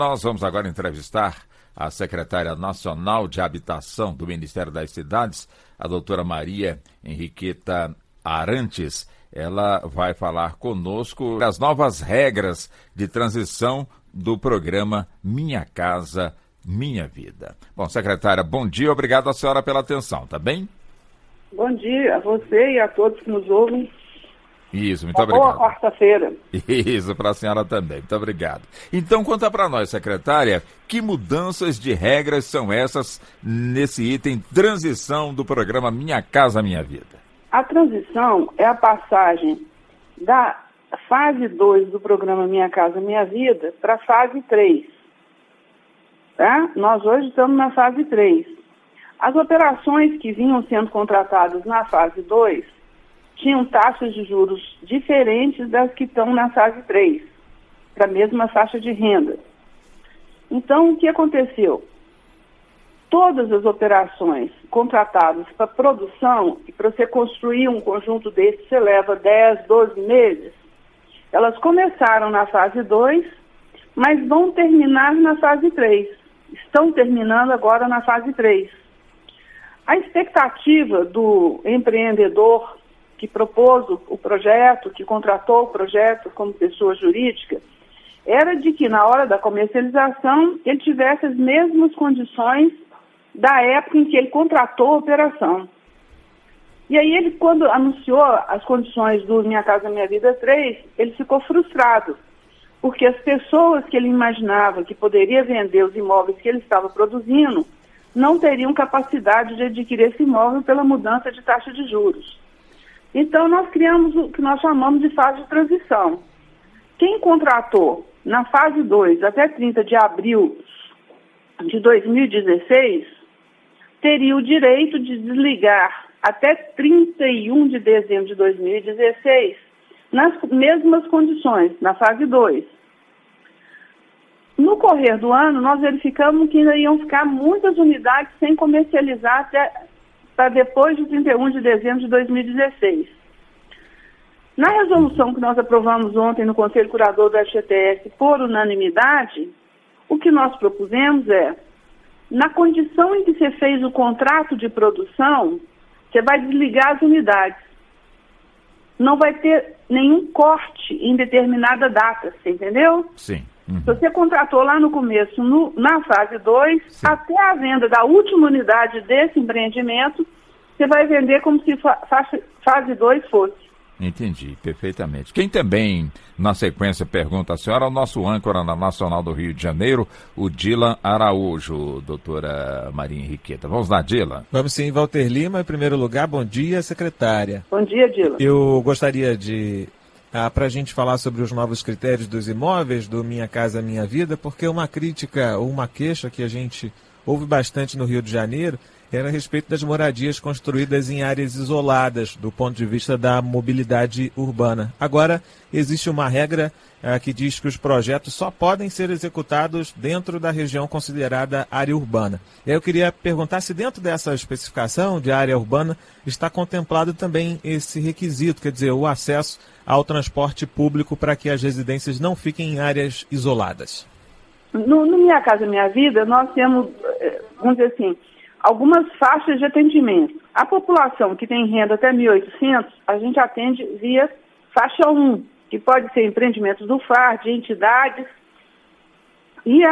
Nós vamos agora entrevistar a secretária nacional de habitação do Ministério das Cidades, a doutora Maria Henriqueta Arantes. Ela vai falar conosco das novas regras de transição do programa Minha Casa, Minha Vida. Bom, secretária, bom dia, obrigado à senhora pela atenção, tá bem? Bom dia a você e a todos que nos ouvem. Isso, muito obrigado. Boa quarta-feira. Isso, para a senhora também, muito obrigado. Então, conta para nós, secretária, que mudanças de regras são essas nesse item transição do programa Minha Casa, Minha Vida? A transição é a passagem da fase 2 do programa Minha Casa, Minha Vida para a fase 3. Tá? Nós hoje estamos na fase 3. As operações que vinham sendo contratadas na fase 2 tinham taxas de juros diferentes das que estão na fase 3, para a mesma faixa de renda. Então, o que aconteceu? Todas as operações contratadas para produção, e para você construir um conjunto desse, você leva 10, 12 meses, elas começaram na fase 2, mas vão terminar na fase 3. Estão terminando agora na fase 3. A expectativa do empreendedor que propôs o projeto, que contratou o projeto como pessoa jurídica, era de que na hora da comercialização ele tivesse as mesmas condições da época em que ele contratou a operação. E aí ele, quando anunciou as condições do Minha Casa Minha Vida 3, ele ficou frustrado, porque as pessoas que ele imaginava que poderia vender os imóveis que ele estava produzindo não teriam capacidade de adquirir esse imóvel pela mudança de taxa de juros. Então, nós criamos o que nós chamamos de fase de transição. Quem contratou na fase 2 até 30 de abril de 2016 teria o direito de desligar até 31 de dezembro de 2016 nas mesmas condições, na fase 2. No correr do ano, nós verificamos que ainda iam ficar muitas unidades sem comercializar até para depois de 31 de dezembro de 2016. Na resolução que nós aprovamos ontem no Conselho Curador do FGTS por unanimidade, o que nós propusemos é, na condição em que você fez o contrato de produção, você vai desligar as unidades. Não vai ter nenhum corte em determinada data, você entendeu? Sim. Se você contratou lá no começo, na fase 2, sim, até a venda da última unidade desse empreendimento, você vai vender como se fase 2 fosse. Entendi, perfeitamente. Quem também, na sequência, pergunta a senhora é o nosso âncora na Nacional do Rio de Janeiro, o Dilan Araújo, doutora Maria Henriqueta. Vamos lá, Dilan? Vamos sim, Walter Lima, em primeiro lugar. Bom dia, secretária. Bom dia, Dilan. Eu gostaria de... para a gente falar sobre os novos critérios dos imóveis do Minha Casa Minha Vida, porque uma crítica ou uma queixa que a gente ouve bastante no Rio de Janeiro era a respeito das moradias construídas em áreas isoladas do ponto de vista da mobilidade urbana. Agora, existe uma regra que diz que os projetos só podem ser executados dentro da região considerada área urbana. E aí eu queria perguntar se dentro dessa especificação de área urbana está contemplado também esse requisito, quer dizer, o acesso ao transporte público para que as residências não fiquem em áreas isoladas. No Minha Casa Minha Vida, nós temos, vamos dizer assim, algumas faixas de atendimento. A população que tem renda até 1.800, a gente atende via faixa 1, que pode ser empreendimentos do FAR, de entidades, e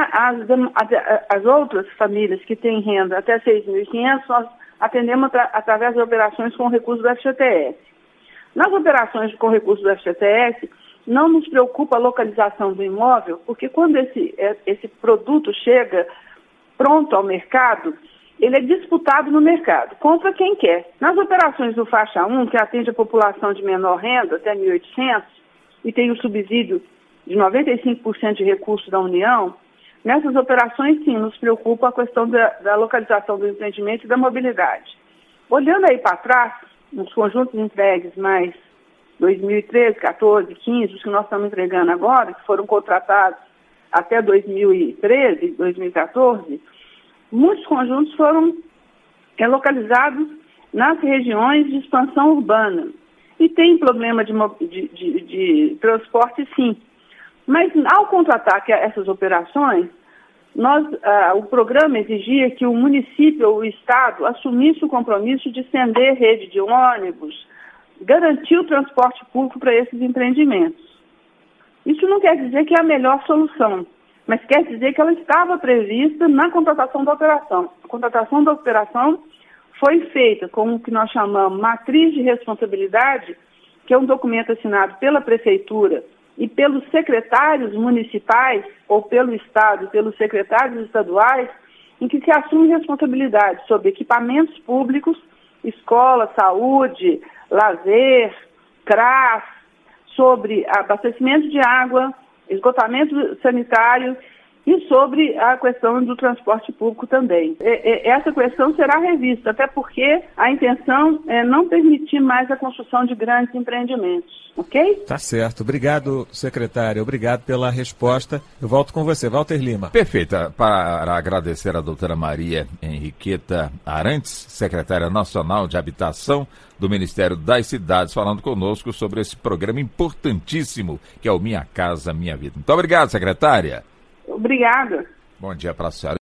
as outras famílias que têm renda até 6.500, nós atendemos através de operações com recursos do FGTS. Nas operações com recursos do FGTS, não nos preocupa a localização do imóvel, porque quando esse produto chega pronto ao mercado, ele é disputado no mercado, compra quem quer. Nas operações do faixa 1, que atende a população de menor renda, até 1.800, e tem o subsídio de 95% de recursos da União, nessas operações, sim, nos preocupa a questão da localização do empreendimento e da mobilidade. Olhando aí para trás, nos conjuntos entregues mais 2013, 14, 15, os que nós estamos entregando agora, que foram contratados até 2013, 2014, muitos conjuntos foram localizados nas regiões de expansão urbana. E tem problema de transporte, sim. Mas ao contratar essas operações, O programa exigia que o município ou o Estado assumisse o compromisso de estender rede de ônibus, garantir o transporte público para esses empreendimentos. Isso não quer dizer que é a melhor solução, mas quer dizer que ela estava prevista na contratação da operação. A contratação da operação foi feita com o que nós chamamos matriz de responsabilidade, que é um documento assinado pela Prefeitura e pelos secretários municipais, ou pelo Estado e pelos secretários estaduais, em que se assume responsabilidade sobre equipamentos públicos, escola, saúde, lazer, CRAS, sobre abastecimento de água, esgotamento sanitário e sobre a questão do transporte público também. Essa questão será revista, até porque a intenção é não permitir mais a construção de grandes empreendimentos, ok? Tá certo. Obrigado, secretária. Obrigado pela resposta. Eu volto com você. Walter Lima. Perfeita. Para agradecer a doutora Maria Henriqueta Arantes, secretária nacional de Habitação do Ministério das Cidades, falando conosco sobre esse programa importantíssimo que é o Minha Casa Minha Vida. Muito obrigado, secretária. Obrigada. Bom dia para a senhora.